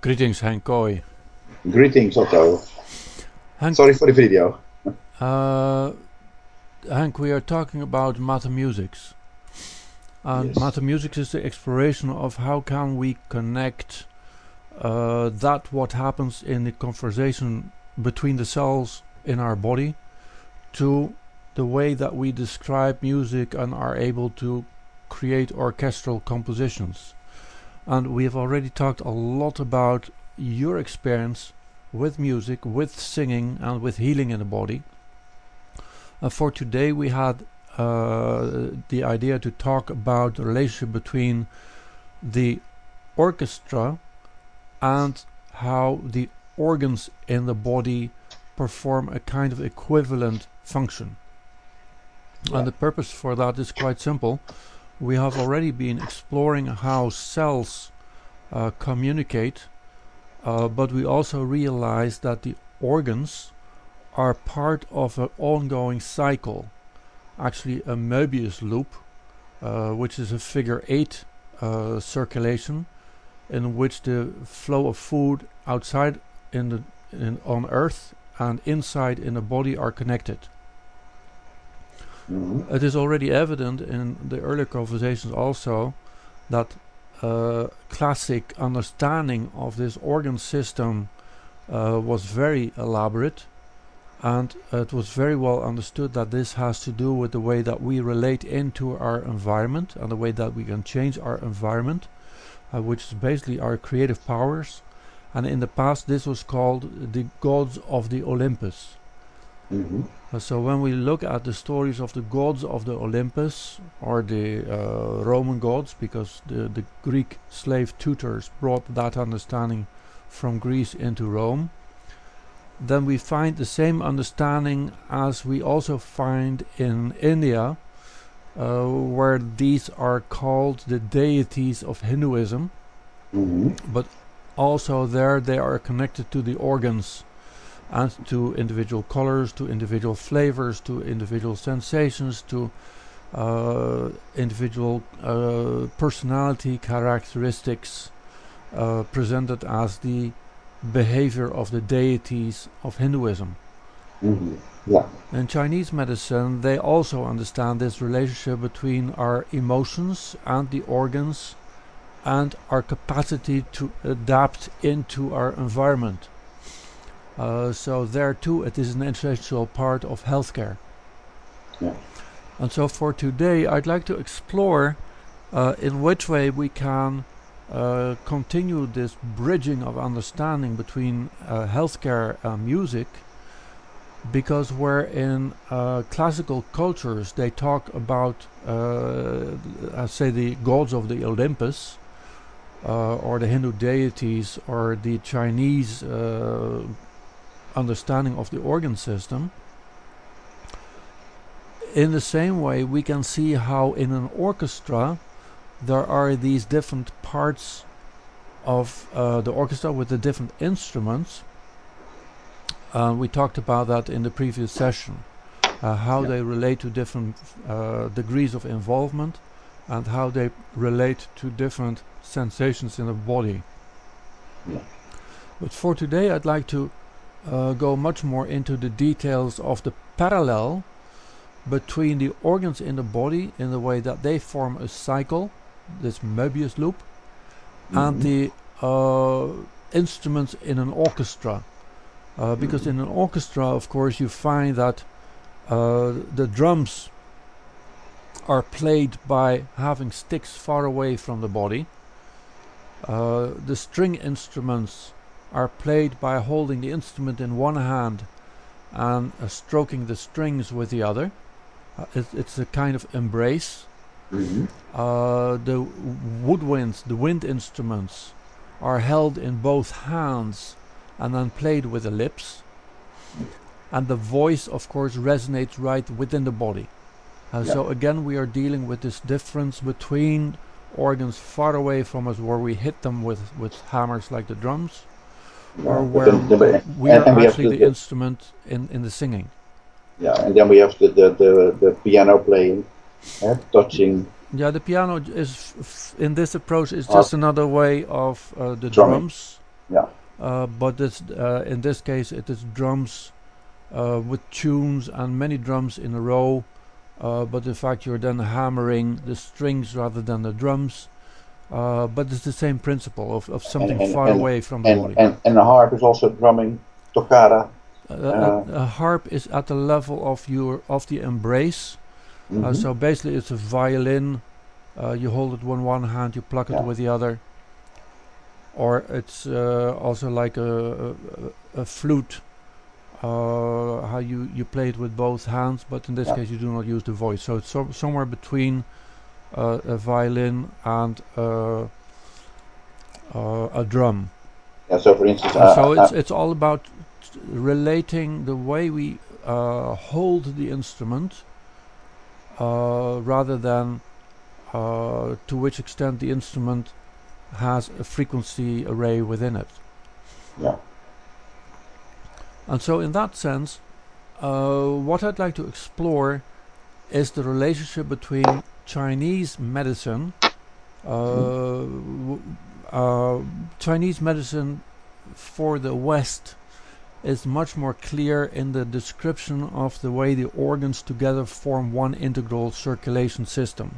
Greetings, Henk Kooi. Greetings, Otto. Henk, Sorry for the video. uh, Henk, we are talking about metamusics. And Yes. metamusics is the exploration of how can we connect that what happens in the conversation between the cells in our body to the way that we describe music and are able to create orchestral compositions. And we have already talked a lot about your experience with music, with singing, and with healing in the body. For today, we had the idea to talk about the relationship between the orchestra and how the organs in the body perform a kind of equivalent function. Yeah. And the purpose for that is quite simple. We have already been exploring how cells communicate, but we also realize that the organs are part of an ongoing cycle, actually a Möbius loop, which is a figure 8 circulation in which the flow of food outside on Earth and inside in the body are connected. Mm-hmm. It is already evident in the earlier conversations also that classic understanding of this organ system was very elaborate, and it was very well understood that this has to do with the way that we relate into our environment and the way that we can change our environment, which is basically our creative powers. And in the past this was called the gods of the Olympus. Mm-hmm. So when we look at the stories of the gods of the Olympus, or the Roman gods, because the Greek slave tutors brought that understanding from Greece into Rome, then we find the same understanding as we also find in India, where these are called the deities of Hinduism. Mm-hmm. But also there they are connected to the organs and to individual colors, to individual flavors, to individual sensations, to individual personality characteristics presented as the behavior of the deities of Hinduism. Mm-hmm. Yeah. In Chinese medicine, they also understand this relationship between our emotions and the organs and our capacity to adapt into our environment. So there too it is an essential part of healthcare. Yeah. And so for today I'd like to explore in which way we can continue this bridging of understanding between healthcare and music, because where in classical cultures they talk about say the gods of the Olympus, or the Hindu deities, or the Chinese understanding of the organ system. In the same way, we can see how in an orchestra there are these different parts of the orchestra with the different instruments. We talked about that in the previous session, how they relate to different degrees of involvement and how they relate to different sensations in the body. Yeah. But for today I'd like to go much more into the details of the parallel between the organs in the body in the way that they form a cycle, this Möbius loop, and the instruments in an orchestra. Because in an orchestra, of course, you find that the drums are played by having sticks far away from the body. The string instruments are played by holding the instrument in one hand and stroking the strings with the other. It's a kind of embrace. Mm-hmm. The woodwinds, the wind instruments, are held in both hands and then played with the lips. And the voice, of course, resonates right within the body. So again, we are dealing with this difference between organs far away from us, where we hit them with hammers like the drums, or where we are actually the instrument in the singing. Yeah, and then we have the piano playing, touching. Yeah, the piano is in this approach is just another way of the Drumming. drums but in this case it is drums with tunes and many drums in a row, but in fact you're then hammering the strings rather than the drums. But it's the same principle of something far away from the body. And the harp is also drumming toccata. A harp is at the level of the embrace. So basically it's a violin. You hold it with one hand, you pluck it with the other. Or it's also like a flute, how you play it with both hands, but in this case you do not use the voice. So it's somewhere between a violin and a drum. Yeah, so for instance... it's all about relating the way we hold the instrument rather than to which extent the instrument has a frequency array within it. Yeah. And so in that sense, what I'd like to explore is the relationship between Chinese medicine. Chinese medicine for the West is much more clear in the description of the way the organs together form one integral circulation system.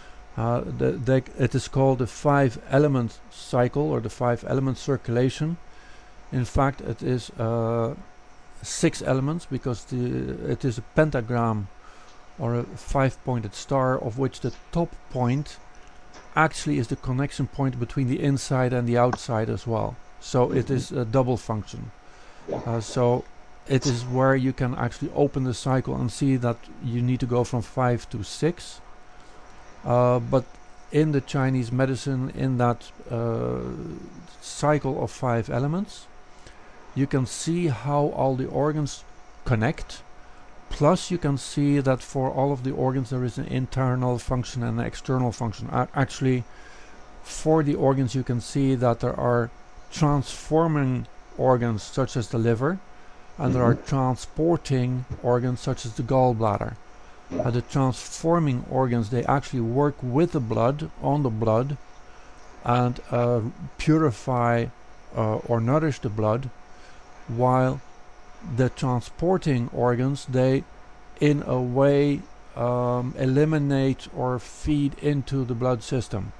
It is called the 5-element cycle or the 5-element circulation. In fact, it is 6 elements because it is a pentagram or a 5-pointed star, of which the top point actually is the connection point between the inside and the outside as well. So it is a double function. So it is where you can actually open the cycle and see that you need to go from 5 to 6. But in the Chinese medicine, in that cycle of 5 elements, you can see how all the organs connect. Plus you can see that for all of the organs there is an internal function and an external function. Actually, for the organs you can see that there are transforming organs such as the liver, and there are transporting organs such as the gallbladder. The transforming organs, they actually work with the blood, on the blood, and purify or nourish the blood, while the transporting organs, they in a way eliminate or feed into the blood system.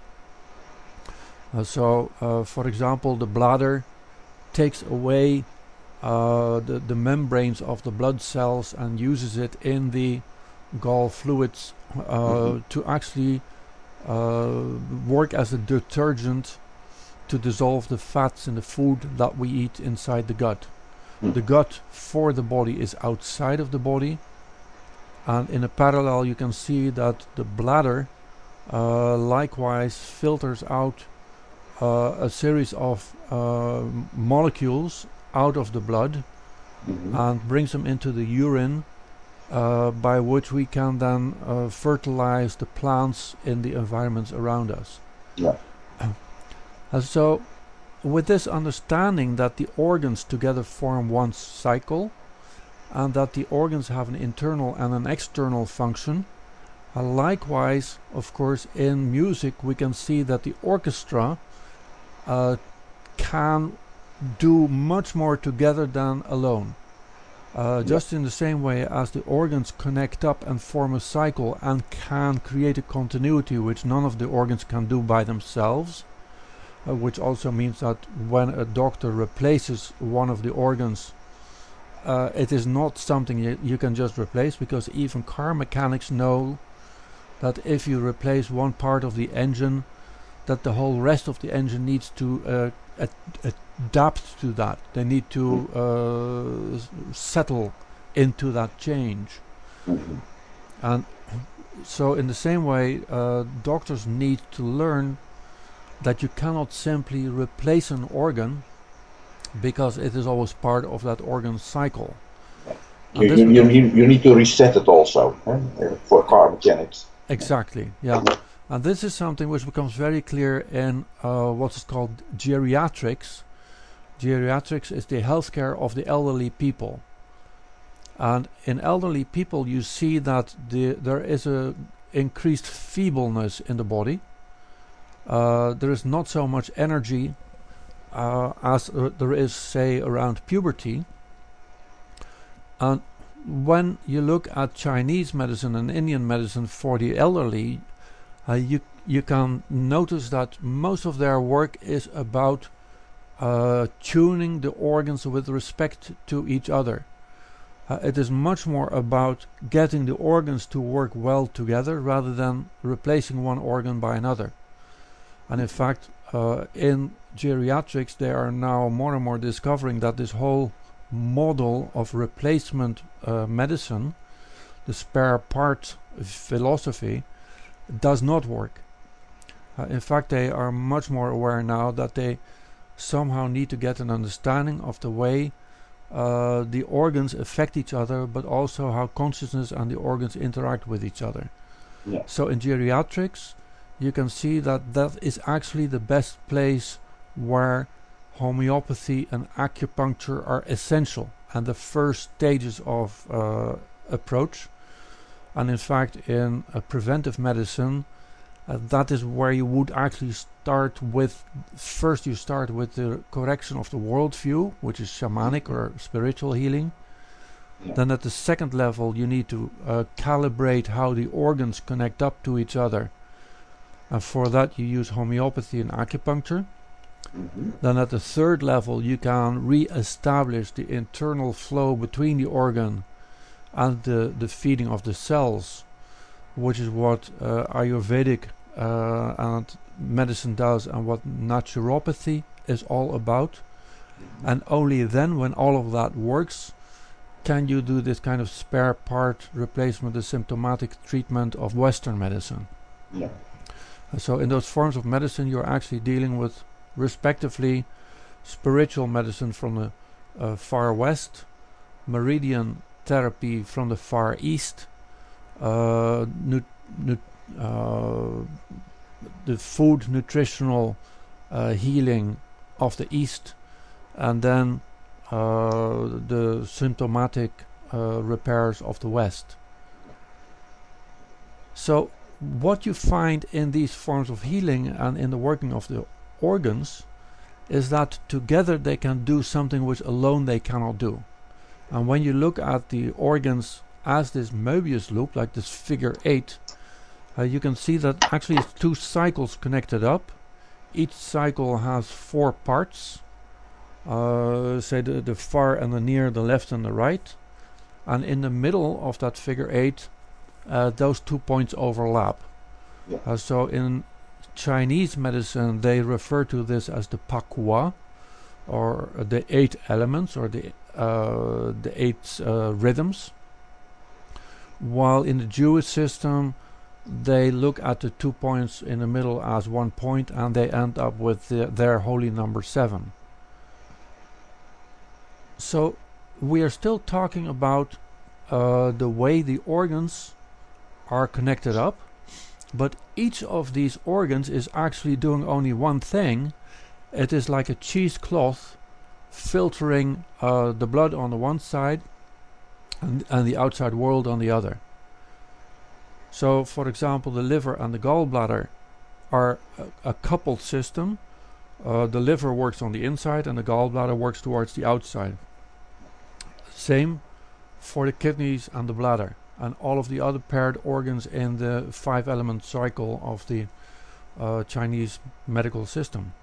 For example, the bladder takes away the membranes of the blood cells and uses it in the gall fluids to actually work as a detergent to dissolve the fats in the food that we eat inside the gut. The gut for the body is outside of the body, and in a parallel you can see that the bladder likewise filters out a series of molecules out of the blood and brings them into the urine, by which we can then fertilize the plants in the environments around us. And so with this understanding that the organs together form one cycle, and that the organs have an internal and an external function, likewise, of course, in music we can see that the orchestra can do much more together than alone. Just in the same way as the organs connect up and form a cycle and can create a continuity which none of the organs can do by themselves, which also means that when a doctor replaces one of the organs, it is not something you can just replace, because even car mechanics know that if you replace one part of the engine, that the whole rest of the engine needs to adapt to that. They need to settle into that change. And so in the same way, doctors need to learn that you cannot simply replace an organ, because it is always part of that organ cycle. You need to reset it also for car mechanics. Exactly, yeah. And this is something which becomes very clear in what is called geriatrics. Geriatrics is the healthcare of the elderly people. And in elderly people you see that there is a increased feebleness in the body. There is not so much energy as there is, say, around puberty. And when you look at Chinese medicine and Indian medicine for the elderly, you can notice that most of their work is about tuning the organs with respect to each other. It is much more about getting the organs to work well together rather than replacing one organ by another. And in fact, in geriatrics, they are now more and more discovering that this whole model of replacement medicine, the spare part philosophy, does not work. In fact, they are much more aware now that they somehow need to get an understanding of the way the organs affect each other, but also how consciousness and the organs interact with each other. Yeah. So in geriatrics, you can see that that is actually the best place where homeopathy and acupuncture are essential and the first stages of approach. And in fact, in preventive medicine, that is where you would actually start with. First, you start with the correction of the worldview, which is shamanic or spiritual healing. Yeah. Then, at the second level, you need to calibrate how the organs connect up to each other. And for that, you use homeopathy and acupuncture. Mm-hmm. Then, at the third level, you can re-establish the internal flow between the organ and the feeding of the cells, which is what Ayurvedic and medicine does and what naturopathy is all about. Mm-hmm. And only then, when all of that works, can you do this kind of spare part replacement, the symptomatic treatment of Western medicine. Yeah. So in those forms of medicine, you're actually dealing with, respectively, spiritual medicine from the far west, meridian therapy from the far east, the food nutritional healing of the east, and then the symptomatic repairs of the west. So what you find in these forms of healing and in the working of the organs is that together they can do something which alone they cannot do. And when you look at the organs as this Möbius loop, like this figure 8, you can see that actually it's two cycles connected up. Each cycle has 4 parts, say the far and the near, the left and the right. And in the middle of that figure 8, those 2 points overlap. Yeah. So in Chinese medicine, they refer to this as the Pakua, or the 8 elements, or the 8 rhythms. While in the Jewish system, they look at the 2 points in the middle as 1 point, and they end up with their holy number 7. So we are still talking about the way the organs are connected up, but each of these organs is actually doing only one thing. It is like a cheesecloth filtering the blood on the one side and the outside world on the other. So, for example, the liver and the gallbladder are a coupled system. The liver works on the inside and the gallbladder works towards the outside. Same for the kidneys and the bladder and all of the other paired organs in the 5-element cycle of the Chinese medical system.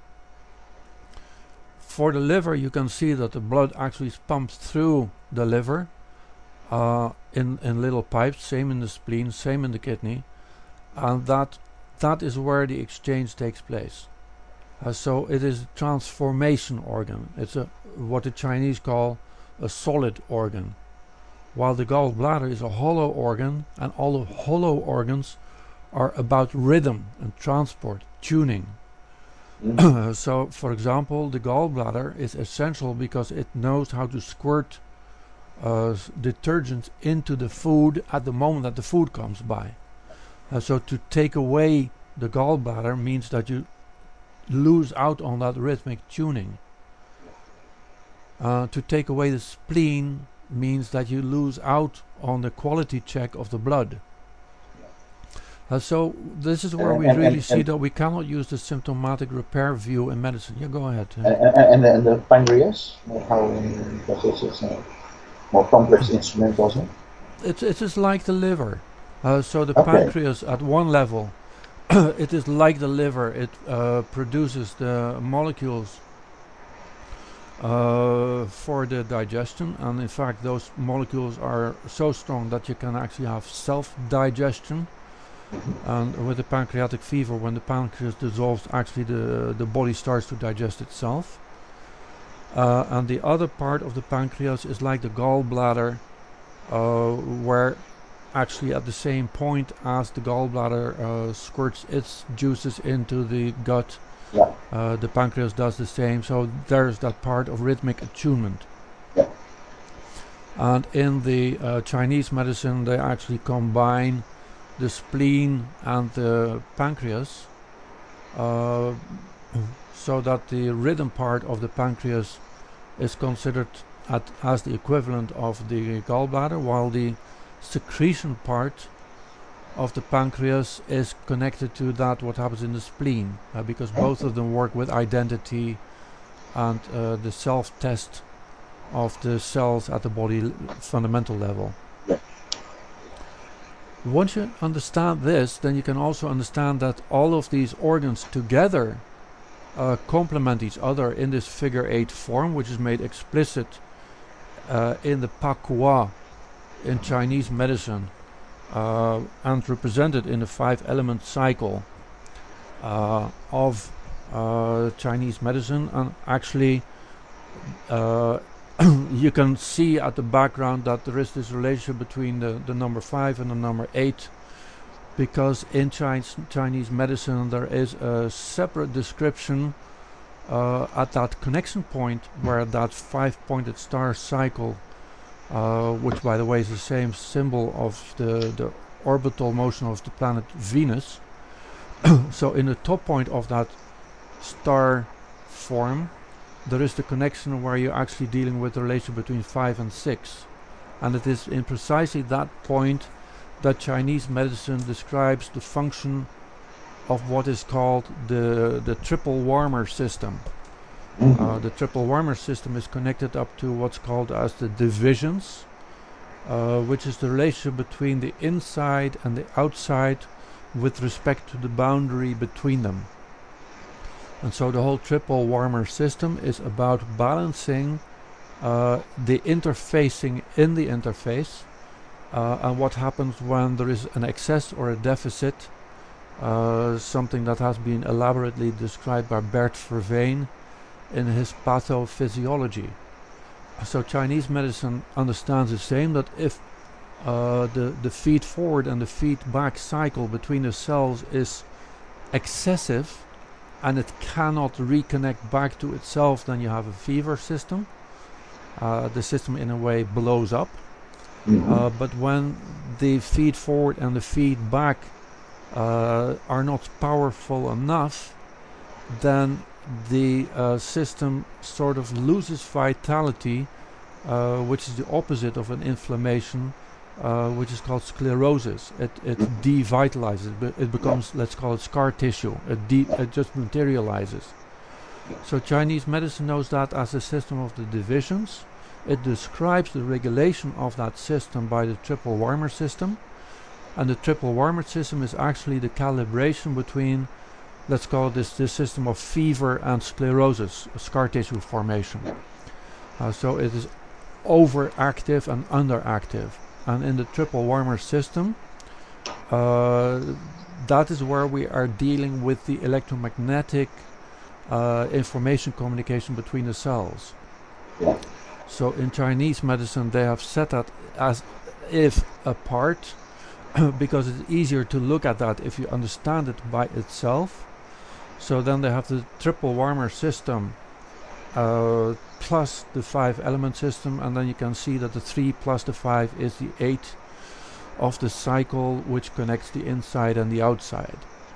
For the liver, you can see that the blood actually is pumped through the liver in little pipes, same in the spleen, same in the kidney, and that is where the exchange takes place. So it is a transformation organ. It's what the Chinese call a solid organ, while the gallbladder is a hollow organ, and all the hollow organs are about rhythm and transport, tuning. Mm-hmm. So, for example, the gallbladder is essential because it knows how to squirt detergent into the food at the moment that the food comes by. So to take away the gallbladder means that you lose out on that rhythmic tuning. To take away the spleen means that you lose out on the quality check of the blood. So this is where we really see that we cannot use the symptomatic repair view in medicine. Yeah, go ahead. And the pancreas, how because it's a more complex instrument also. It is like the liver. So the Okay. pancreas at one level, it is like the liver. It produces the molecules for the digestion, and in fact those molecules are so strong that you can actually have self-digestion. And with the pancreatic fever, when the pancreas dissolves, actually the body starts to digest itself. And the other part of the pancreas is like the gallbladder, where actually at the same point as the gallbladder squirts its juices into the gut, Yeah. the pancreas does the same. So there's that part of rhythmic attunement. Yeah. And in the Chinese medicine, they actually combine the spleen and the pancreas, so that the rhythm part of the pancreas is considered as the equivalent of the gallbladder, while the secretion part of the pancreas is connected to that what happens in the spleen, because both of them work with identity and the self-test of the cells at the body fundamental level. Yeah. Once you understand this, then you can also understand that all of these organs together complement each other in this figure 8 form, which is made explicit in the Pakua in Chinese medicine, and represented in the 5-element cycle of Chinese medicine. And actually you can see at the background that there is this relationship between the number 5 and the number 8, because in Chinese medicine there is a separate description at that connection point where that 5-pointed star cycle, which by the way is the same symbol of the orbital motion of the planet Venus. So in the top point of that star form, there is the connection where you're actually dealing with the relation between 5 and 6. And it is in precisely that point that Chinese medicine describes the function of what is called the triple warmer system. The triple warmer system is connected up to what's called as the divisions, which is the relationship between the inside and the outside with respect to the boundary between them. And so the whole triple warmer system is about balancing the interfacing in the interface, and what happens when there is an excess or a deficit, something that has been elaborately described by Bert Verveen in his pathophysiology. So Chinese medicine understands the same, that if the feed forward and the feed back cycle between the cells is excessive and it cannot reconnect back to itself, then you have a fever system. The system in a way blows up. But when the feed forward and the feed back are not powerful enough, then the system sort of loses vitality, which is the opposite of an inflammation, which is called sclerosis. It devitalizes. It becomes, let's call it, scar tissue. It just materializes. So Chinese medicine knows that as a system of the divisions. It describes the regulation of that system by the triple warmer system. And the triple warmer system is actually the calibration between, let's call this system of fever and sclerosis, scar tissue formation. So it is overactive and underactive. And in the triple warmer system, that is where we are dealing with the electromagnetic information communication between the cells. So in Chinese medicine they have set that as if apart, because it's easier to look at that if you understand it by itself. So then they have the triple warmer system plus the 5-element system, and then you can see that the 3 plus the 5 is the 8 of the cycle, which connects the inside and the outside.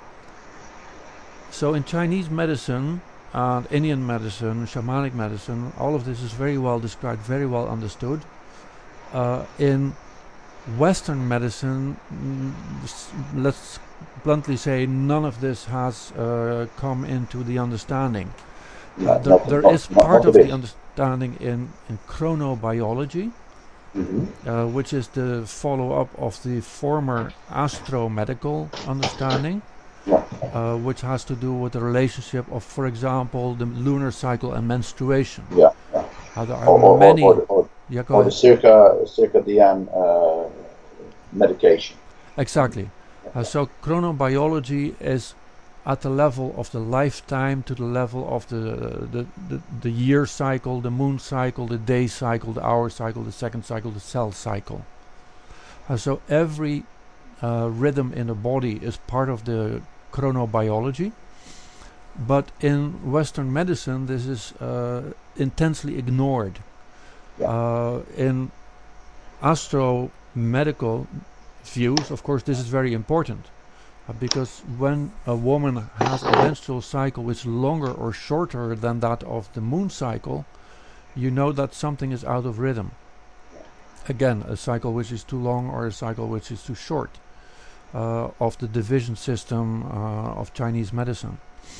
So in Chinese medicine and Indian medicine, shamanic medicine, all of this is very well described, very well understood. In Western medicine, let's bluntly say, none of this has come into the understanding. Yeah, There is part not a of the bit. understanding in chronobiology, which is the follow-up of the former astromedical understanding, Yeah. which has to do with the relationship of, for example, the lunar cycle and menstruation. Yeah. Yeah. There are Or or, or, or, many. the- or, Yeah, go or the ahead. circadian medication. Exactly. So chronobiology is at the level of the lifetime, to the level of the year cycle, the moon cycle, the day cycle, the hour cycle, the second cycle, the cell cycle. So every rhythm in the body is part of the chronobiology. But in Western medicine, this is intensely ignored. Yeah. In astromedical views, of course, this is very important. Because when a woman has a menstrual cycle which is longer or shorter than that of the moon cycle, you know that something is out of rhythm. Again, a cycle which is too long or a cycle which is too short, of the division system of Chinese medicine.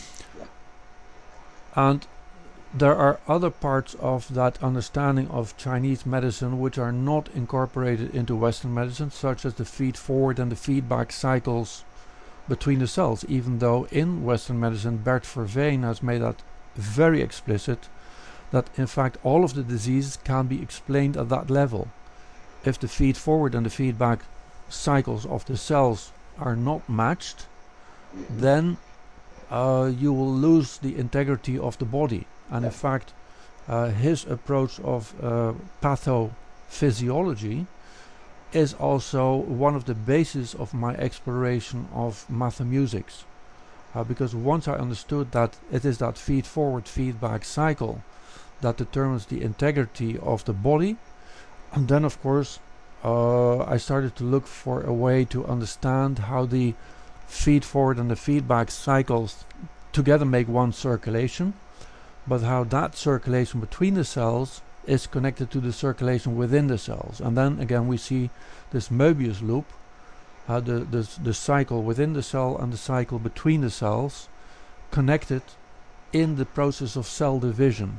And there are other parts of that understanding of Chinese medicine which are not incorporated into Western medicine, such as the feed forward and the feedback cycles between the cells, even though in Western medicine Bert Verveen has made that very explicit, that in fact all of the diseases can be explained at that level. If the feed forward and the feedback cycles of the cells are not matched, then you will lose the integrity of the body. And in fact, his approach of pathophysiology is also one of the bases of my exploration of mathematics. Because once I understood that it is that feed-forward feedback cycle that determines the integrity of the body, and then of course I started to look for a way to understand how the feed-forward and the feedback cycles together make one circulation, but how that circulation between the cells is connected to the circulation within the cells. And then again we see this Möbius loop, the cycle within the cell and the cycle between the cells connected in the process of cell division.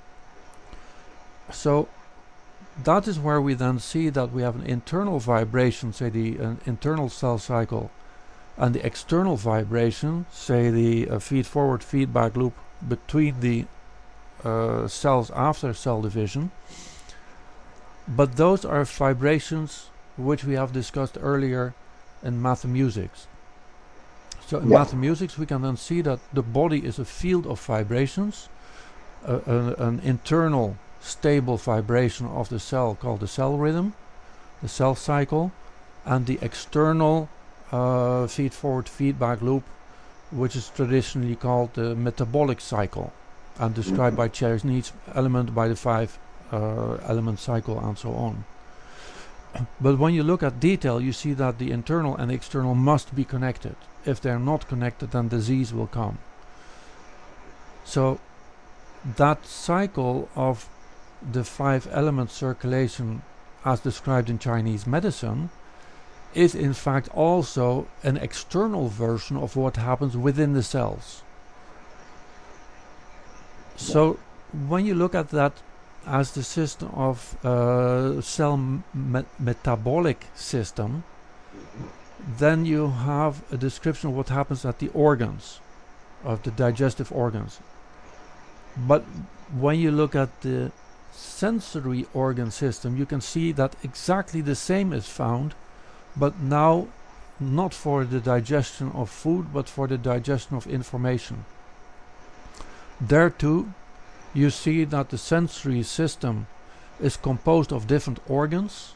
So that is where we then see that we have an internal vibration, say the internal cell cycle, and the external vibration, say the feed-forward feedback loop between the cells after cell division. But those are vibrations which we have discussed earlier in mathematics. So in mathematics we can then see that the body is a field of vibrations, an internal stable vibration of the cell called the cell rhythm, the cell cycle, and the external feed-forward feedback loop, which is traditionally called the metabolic cycle, and described by Chinese element by the 5 element cycle and so on. But when you look at detail, you see that the internal and external must be connected. If they're not connected, then disease will come. So that cycle of the 5 element circulation as described in Chinese medicine is in fact also an external version of what happens within the cells. So when you look at that as the system of cell metabolic system, then you have a description of what happens at the organs, of the digestive organs. But when you look at the sensory organ system, you can see that exactly the same is found, but now not for the digestion of food, but for the digestion of information. There too, you see that the sensory system is composed of different organs,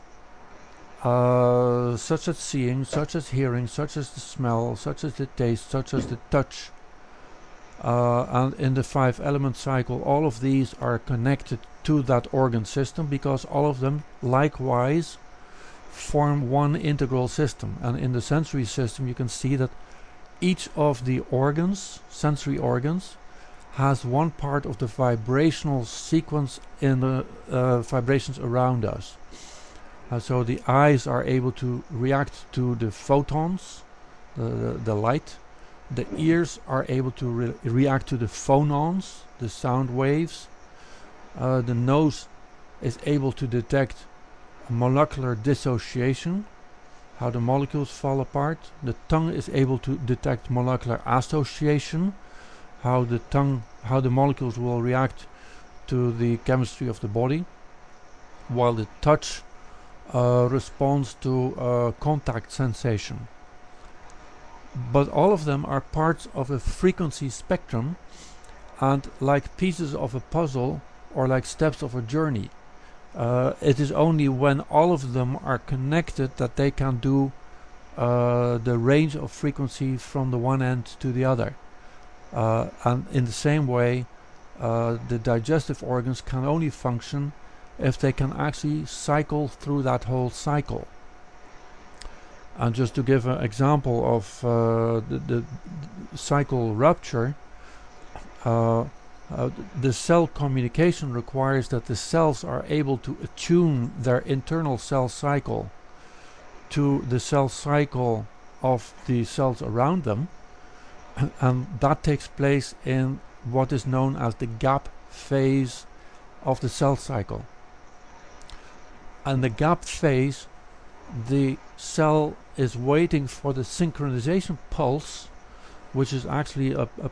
such as seeing, such as hearing, such as the smell, such as the taste, such as the touch. And in the 5 element cycle, all of these are connected to that organ system, because all of them likewise form one integral system. And in the sensory system you can see that each of the organs, sensory organs, has one part of the vibrational sequence in the vibrations around us. So the eyes are able to react to the photons, the light. The ears are able to react to the phonons, the sound waves. The nose is able to detect molecular dissociation, how the molecules fall apart. The tongue is able to detect molecular association, how the molecules will react to the chemistry of the body, while the touch responds to contact sensation. But all of them are parts of a frequency spectrum, and like pieces of a puzzle or like steps of a journey. It is only when all of them are connected that they can do the range of frequency from the one end to the other. And in the same way, the digestive organs can only function if they can actually cycle through that whole cycle. And just to give an example of the cycle rupture, the cell communication requires that the cells are able to attune their internal cell cycle to the cell cycle of the cells around them, and that takes place in what is known as the gap phase of the cell cycle. And the gap phase, the cell is waiting for the synchronization pulse, which is actually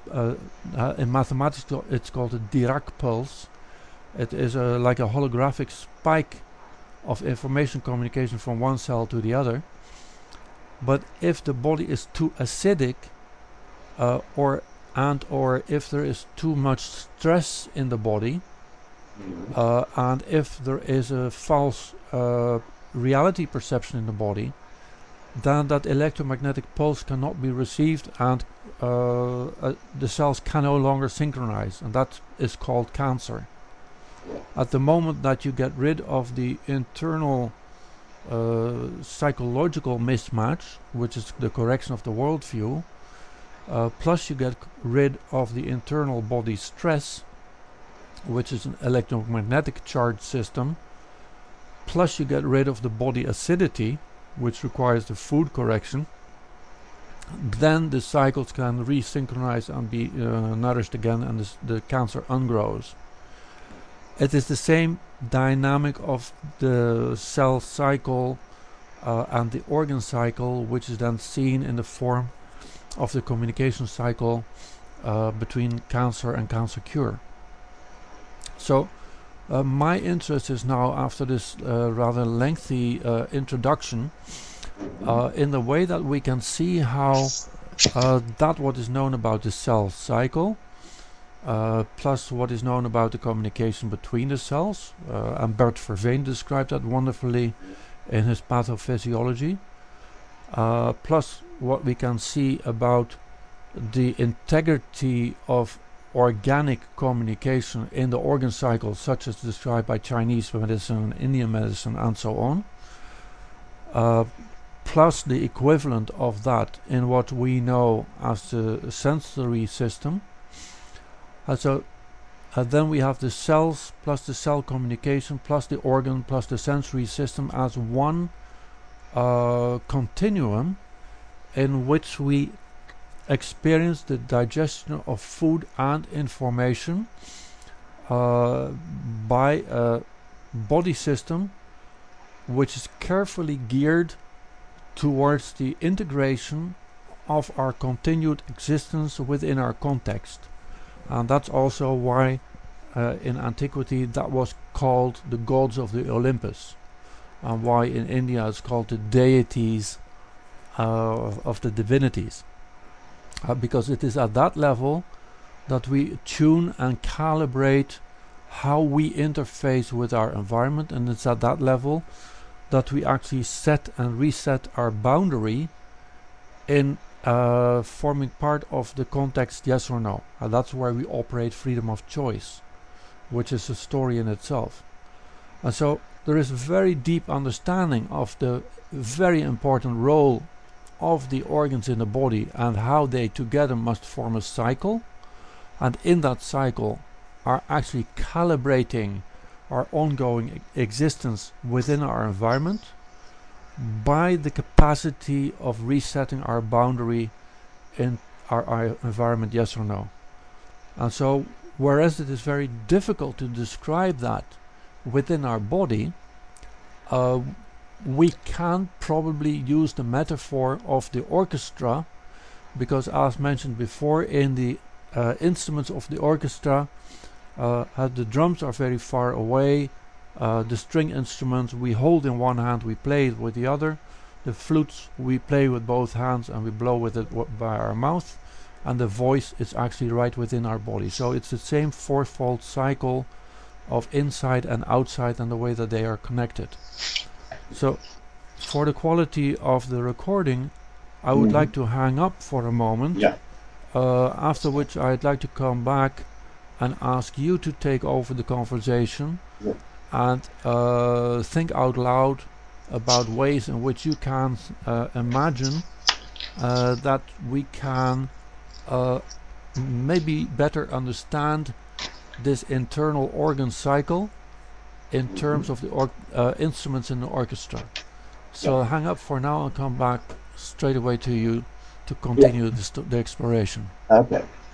in mathematics it's called a Dirac pulse. It is like a holographic spike of information communication from one cell to the other. But if the body is too acidic, or if there is too much stress in the body, and if there is a false reality perception in the body, then that electromagnetic pulse cannot be received, and the cells can no longer synchronize, and that is called cancer. At the moment that you get rid of the internal psychological mismatch, which is the correction of the worldview, plus you get rid of the internal body stress, which is an electromagnetic charge system, plus you get rid of the body acidity, which requires the food correction, then the cycles can resynchronize and be nourished again, and the cancer ungrows. It is the same dynamic of the cell cycle and the organ cycle, which is then seen in the form of the communication cycle between cancer and cancer cure. So my interest is now, after this rather lengthy introduction, in the way that we can see how that what is known about the cell cycle, plus what is known about the communication between the cells, and Bert Verveen described that wonderfully in his Pathophysiology, plus what we can see about the integrity of organic communication in the organ cycle, such as described by Chinese medicine, Indian medicine, and so on, plus the equivalent of that in what we know as the sensory system. So then we have the cells plus the cell communication plus the organ plus the sensory system as one continuum in which we experience the digestion of food and information by a body system which is carefully geared towards the integration of our continued existence within our context. And that's also why in antiquity that was called the gods of the Olympus, and why in India it's called the deities of the divinities. Because it is at that level that we tune and calibrate how we interface with our environment, and it's at that level that we actually set and reset our boundary in forming part of the context, yes or no. And that's where we operate freedom of choice, which is a story in itself. And so there is a very deep understanding of the very important role of the organs in the body and how they together must form a cycle, and in that cycle are actually calibrating our ongoing existence within our environment. by the capacity of resetting our boundary in our environment, yes or no. And so, whereas it is very difficult to describe that within our body, we can probably use the metaphor of the orchestra, because as mentioned before, in the instruments of the orchestra, the drums are very far away, the string instruments we hold in one hand, we play it with the other, the flutes we play with both hands and we blow with it by our mouth, and the voice is actually right within our body. So it's the same fourfold cycle of inside and outside and the way that they are connected. So for the quality of the recording, I would like to hang up for a moment, after which I'd like to come back and ask you to take over the conversation and think out loud about ways in which you can imagine that we can maybe better understand this internal organ cycle in terms of the instruments in the orchestra. So I'll hang up for now and come back straight away to you to continue the exploration. Okay.